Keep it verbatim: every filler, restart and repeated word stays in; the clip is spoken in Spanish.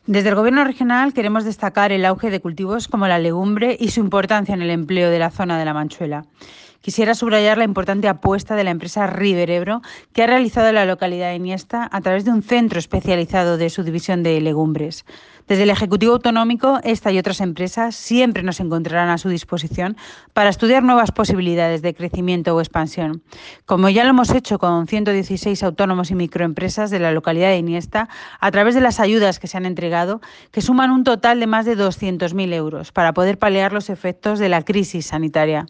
Desde el Gobierno regional queremos destacar el auge de cultivos como la legumbre y su importancia en el empleo de la zona de La Manchuela. Quisiera subrayar la importante apuesta de la empresa River Ebro, que ha realizado en la localidad de Iniesta a través de un centro especializado de su división de legumbres. Desde el Ejecutivo Autonómico, esta y otras empresas siempre nos encontrarán a su disposición para estudiar nuevas posibilidades de crecimiento o expansión, como ya lo hemos hecho con ciento dieciséis autónomos y microempresas de la localidad de Iniesta, a través de las ayudas que se han entregado, que suman un total de más de doscientos mil euros para poder paliar los efectos de la crisis sanitaria.